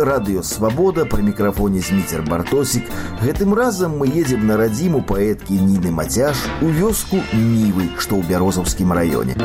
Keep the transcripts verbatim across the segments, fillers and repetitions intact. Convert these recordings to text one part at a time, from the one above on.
радыё «Свабода», пры мікрафоне Зміцер Бартосік. Гэтым разам мы едзем на радзіму паэткі Ніны Мацяш у вёску Нівы, што ў Бярозаўскім раёне.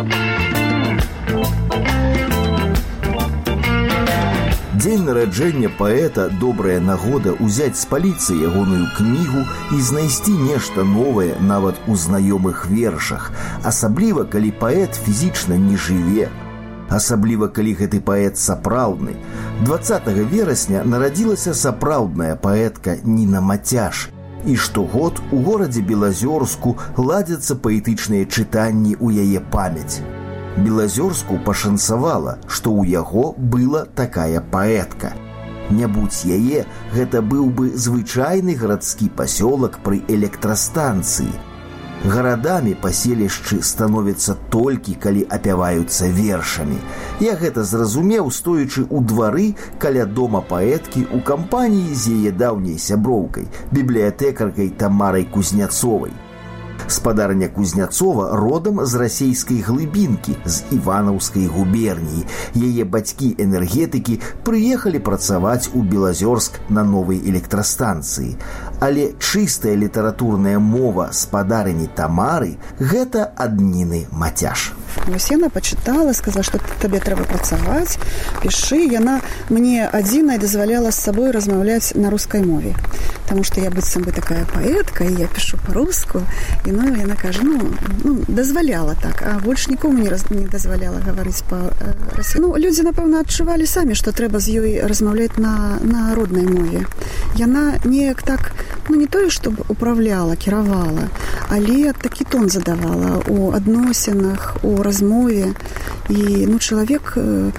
Дзень нараджэння паэта – добрая нагода ўзяць з паліцы ягоную кнігу і знайсці нешта новае нават у знаёмых вершах, асабліва калі паэт фізічна не жыве. Асабліва калі гэты паэт сапраўдны. дваццатага верасня нарадзілася сапраўдная паэтка Ніна Мацяш. І штогод у горадзе Белазёрску ладзяцца паэтычныя чытанні ў яе памяць. Белазёрску пашанцавала, што ў яго была такая паэтка. Не будзь яе, гэта быў бы звычайны гарадскі пасёлак пры электрастанцыі. Гарадамі паселішчы становяцца толькі, калі апяваюцца вершамі. Я гэта зразумеў, стоячы ў двары каля дома паэткі ў кампаніі з яе даўняй сяброўкай, бібліятэкаркай Тамарай Кузняцовай. Спадарня Кузняцова родам з расейскай глыбінкі, з Іванаўскай губерніі. Яе бацькі-энергетыкі прыехалі працаваць у Белазёрск на новай электрастанцыі. Але чыстая літаратурная мова спадарыні Тамары – гэта ад Ніны Мацяш. Вось яна пачытала, сказала, што табе трэба працаваць, пішы. Яна мне адзіная дазваляла з сабой размаўляць на рускай мове. Таму што я быццам бы такая паэтка, і я пішу па-руску. І ну, яна кажа, ну, ну, дазваляла так, а больш нікому не, раз, не дазваляла гаварыць па-расійску. Ну, людзі, напэўна, адчувалі самі, што трэба з ёй размаўляць на, на роднай мове. Яна неяк так, ну, не тое, што управляла, кіравала, але такі тон задавала у адносінах, у размове. І, ну, чалавек э,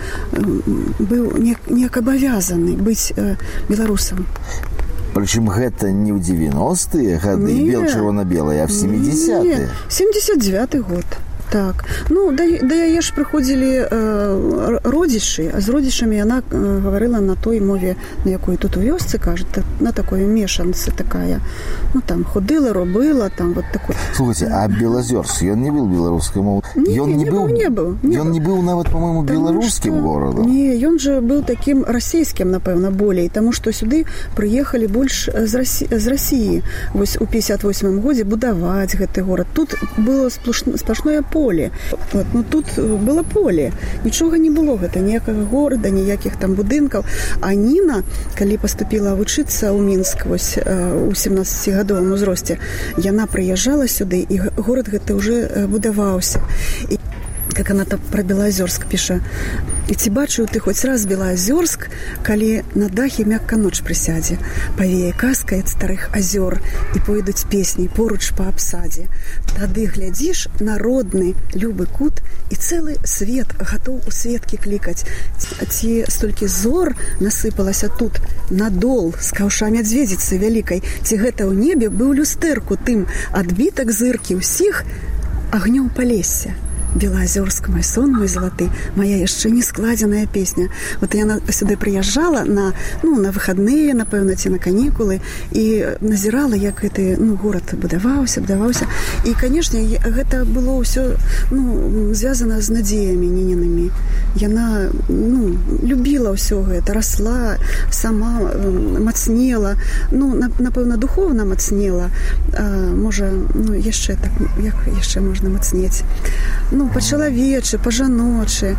быў неяк, неяк абавязаны быць э, беларусам. Прычым гэта не ў дзевяностыя гады, бел-чырвона-белыя, а в семидесятые. семьдесят девятый год. Так. Ну, да, да яе ж прыходзілі э, родзічы, а з родзічамі яна э, гаварыла на той мове, на якой тут у вёсцы, кажа, так, на такой мешанцы такая. Ну, там, ходила, робила, там, вот такой. Слушайте, а Белозерск, ён не был беларускай мовой? Не, не, не был, не был. Ён не был нават, по-моему, беларускім горадам? Не, ён же был таким расійскім, напэўна, болей, таму што сюды прыехалі больш з, Расі... з Расіі. Вось у пятьдесят восьмым годзе будаваць гэты горад. Тут было сплошное поле. поле. Вот, ну, тут было поле. Нічога не было, гэта ніякага горада, ніякіх там будынкаў. А Ніна, калі паступіла вучыцца ў Мінск вось, у семнаццацігадовым узросце, яна прыязджала сюды, і горад гэты ўжо будаваўся. І как она там про Белозерск піша. І ці бачыў ты хоць раз Белозерск, калі на дахе мякка ноч прысядзе, павее казка ад старых азёр, і пойдуць песні поруч па абсадзе. Тады глядзіш на родны любы кут, і цэлы свет гатоў у сведкі клікаць. Ці столькі зор насыпалася тут на дол з каўша мядзведзіцы вялікай, ці гэта ў небе быў люстэрку тым адбітак зыркі ўсіх агнём палесся. Белозерск, мой сон, мой залаты, моя яшчэ не складзеная песня. Вот яна сюды прыязджала на, ну, на выхадныя, напэўна, ці на канікулы, і назірала, як гэты, ну, горад будаваўся, будаваўся. І, канешне, гэта было ўсё, ну, звязана з надзеямі Нінінымі. Яна, ну, любіла ўсё гэта, расла, сама мацнела, ну, напэўна, духовна мацнела. А, можа, ну, яшчэ так, як яшчэ можна мацнець? Ну, па-чалавечы, па-жаночы,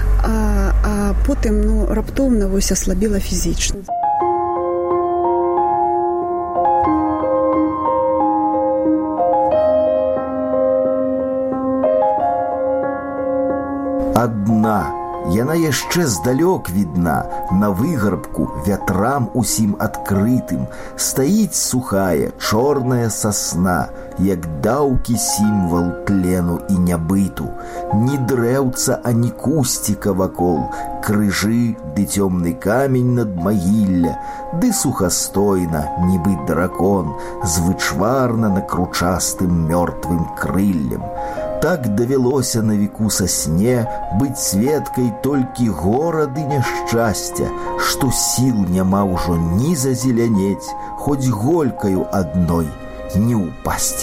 а, а потым, ну, раптоўна вось аслабіла фізічна. Адна. Яна яшчэ здалёк відна, на выгарбку, вятрам усім адкрытым, стаіць сухая, чорная сасна, як даўкі сімвал тлену і нябыту. Ні дрэўца, ані кусціка вакол, крыжы ды цёмны камень над магілля, ды сухастойна, нібы дракон, звычварна на кручастым мёртвым крыллем. Так давялося на веку сасне быць сведкай толькі горады няшчасця, што сіл няма ўжо ні зазелянець, хоць голькаю адной не ўпасці.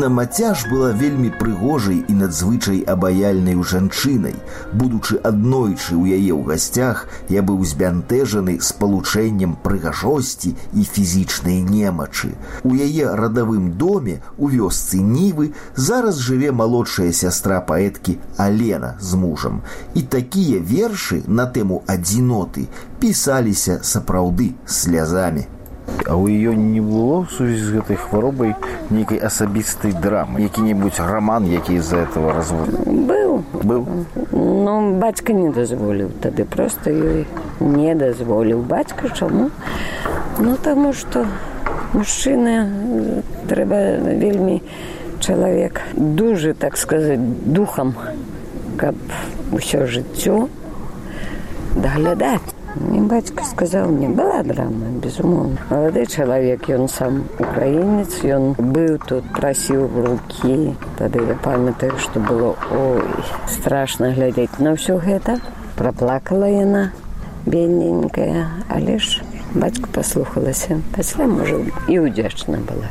Ніна Мацяш была вельмі прыгожай і надзвычай абаяльнай жанчынай. Будучы аднойчы ў яе ў гасцях, я быў збянтэжаны спалучэннем прыгажосці і фізічнай немачы. У яе радавым доме у вёсцы Нівы зараз жыве малодшая сястра паэткі Алена з мужам. І такія вершы на тэму адзіноты пісаліся сапраўды слязамі. А у ее не было в связи с этой хворобой некой особистой драмы? Який-нибудь роман, який из-за этого развод? Был. Был? Но батька не дозволил тогда. Просто ее не дозволил. Батька чому? Ну, тому что мужчина, треба вельми человек дуже, так сказать, духом, как все життя доглядать. И батька сказал мне, была драма, безумовно. Молодой человек, он сам украинец, он был тут, просил руки. Тогда я памятаю, что было, ой, страшно глядеть. Но все это проплакала она, бедненькая, а лишь батька послухалася. После, может, и удячна была.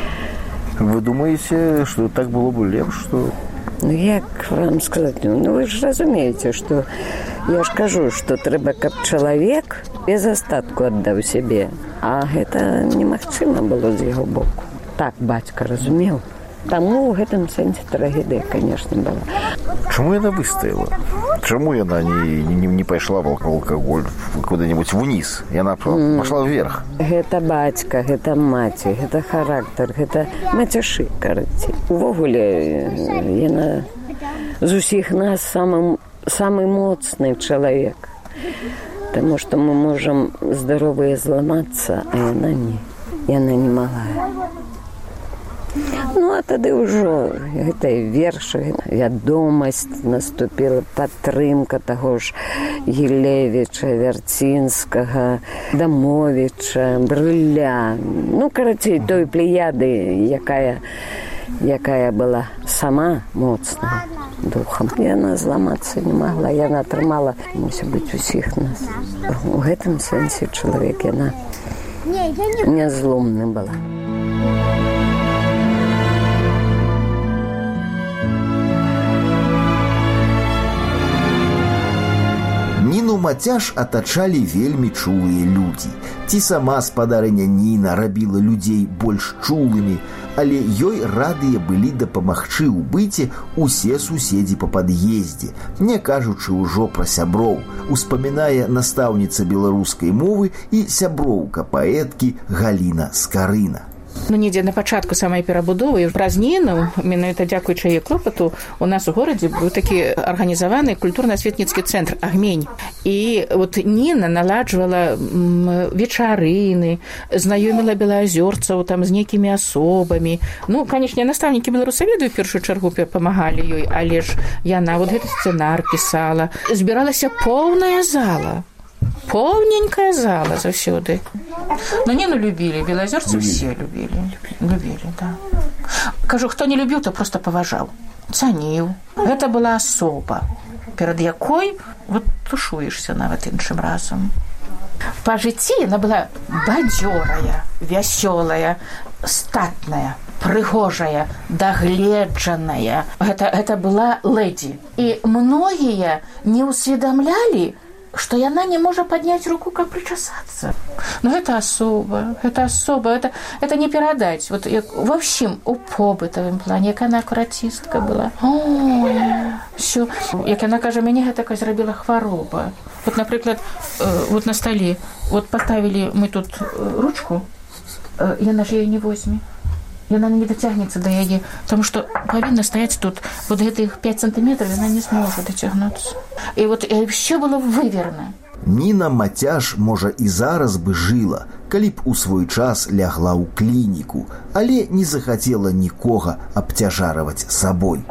Вы думаете, что так было бы лепше, что... Ну, як вам сказать? Ну, вы же разумеете, что... Я ж кажу, что трэба, каб чалавек без астатку аддаў сябе. А гэта немагчыма было з яго боку. Так бацька разумеў. Таму ў гэтым сэнсе трагедыя, конечно, была. Чему она выстояла? Чему она не, не, не пошла в алкоголь куда-нибудь вниз? И она mm. пошла вверх? Гэта бацька, гэта маці, гэта характар, гэта мацяшы, карацей. Увогуле, яна з усіх нас самым самый моцный человек. Потому что мы можем здоровые сломаться, а она не. И она не могла. Ну, а тогда уже это верши, вядомость наступила, падтрымка того ж Елевича, Вярцінскага, Дамовича, Брыля. Ну, короче, той плеяды, якая, якая была сама моцная духом. И она зламаться не могла. И она трымала, может быть, усіх нас. В этом сенсе человек, она незломна была. Ніну Мацяш атачалі вельмі чулыя людзі. Ці сама спадарыня Ніна рабіла людзей больш чулымі, але ёй радыя былі дапамагчы ў быце усе суседзі па пад'ездзе, не кажучы ўжо пра сяброў, успамінае настаўніца беларускай мовы і сяброўка паэткі Галіна Скарына. Ну, недзе на пачатку самай перабудовы праз Ніну, менавіта дзякуючы яе клопату, у нас у горадзе быў такі арганізаваны культурна-асветніцкі цэнтр «Агмень». І вот Ніна наладжвала вечарыны, знаёміла белаазёрцаў там з нейкімі асобамі. Ну, канечне, настаўнікі беларусаведу ў першую чаргу памагалі ёй, але ж яна вот гэты сцэнар пісала. Збіралася поўная зала. Полненькая зала заўсёды. Но Ніну любілі, белаазёрцы ўсе любілі. Любілі, да. Кажу, хто не любіў, то просто паважаў. Цаніў. Гэта была асоба, перад якой вот тушуешься нават іншым разам. Па жыцці яна была бадзёрая, вясёлая, статная, прыгожая, дагледжаная. Гэта, гэта была лэдзі. І многія не ўсведамлялі, что яна не может поднять руку, как причесаться. Но это особо, это особо, это, это не передать. Вот, в общем, у побытовым плане, как она аккуратистка была. Ой, все. Як она кажа, мяне гэта такая зрабіла хвароба. Вот, например, вот на столе, вот поставили мы тут ручку, яна ж ее не возьме. Яна не дацягнецца да яе, потому что павінна стаяць тут вот гэтых пять сантиметров, яна не зможа дацягнуцца. І вот все было выверна. Ніна Мацяш, можа, і зараз бы жыла, калі б у свой час лягла ў клініку, але не захацела нікога абцяжарваць сабой.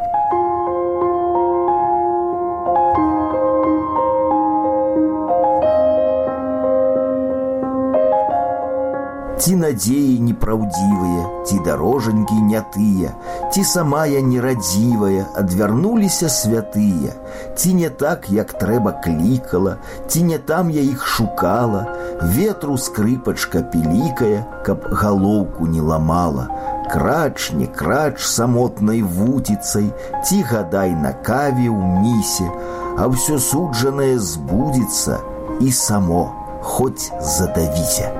Ці надзеі непраўдзівыя, ці дарожанькі не тыя, ці сама я нерадзівая, адвярнуліся святыя, ці не так, як трэба клікала, ці не там я іх шукала, ветру скрыпачка пілікая, каб галоўку не ламала. крач, не крач самотнай вуціцай, ці гадай на каве ў місе, а ўсё суджанае збудзецца і само, хоць задавіся.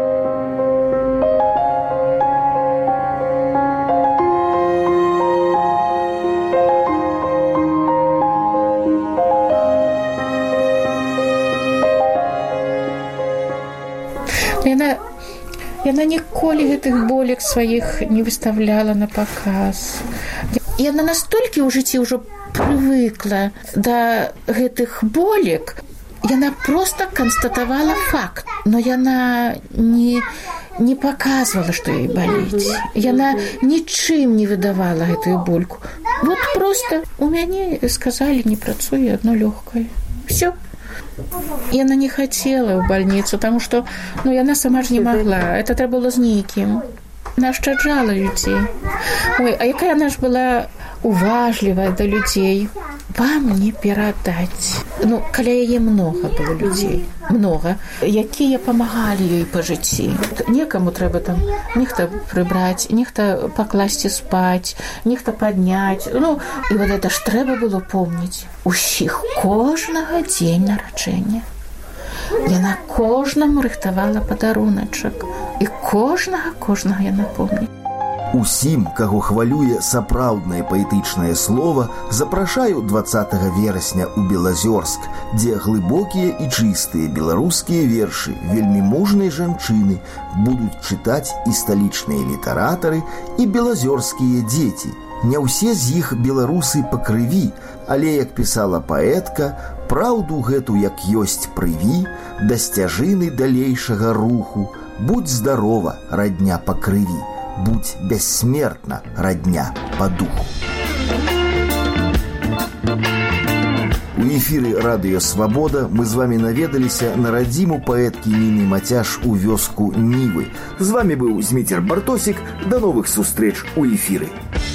Яна, яна ніколі гэтых болек сваіх не выставляла на паказ. Яна настолькі ў жыцці ўжо прывыкла да гэтых болек, яна проста канстатавала факт, но яна не, не паказвала, што ёй баліць. Яна нічым не выдавала гэтую больку. Вот проста у мяне сказалі, не працуе адно лёгкае. Всё. Яна не хацела ў бальніцу, таму што ну, яна сама ж не магла. Это трэба было з нейкім. Нашчаджала людзей. Ой, а якая яна ж была уважлівая да людзей. Вам не перадаць. Ну, каля яе многа было людзей. Многа. Якія памагалі ёй па жыцці. Некаму трэба там нехта прыбраць, нехта пакласці спаць, нехта падняць. Ну, і вот это ж трэба было помніць. Усіх кожнага дзень нараджэння. Яна кожнаму рыхтавала падаруначак. І кожнага, кожнага яна помніць. Усім, каго хвалюе сапраўднае паэтычнае слова, запрашаю дваццатага верасня ў Белазёрск, дзе глыбокія і чыстыя беларускія вершы вельмі мужнай жанчыны будуць чытаць і сталічныя літаратары, і белазёрскія дзеці. Не ўсе з іх беларусы па крыві, але, як пісала паэтка, праўду гэту, як ёсць прыві, да сцяжыны далейшага руху. Будь здарова, радня па крыві. Будь бессмертна, родня по духу. У эфіры радыё «Свабода» мы з вами наведаліся на радзіму паэткі Ніны Мацяш у вёску Нівы. З вами быў Зміцер Бартосік. До новых сустрэч у эфіры.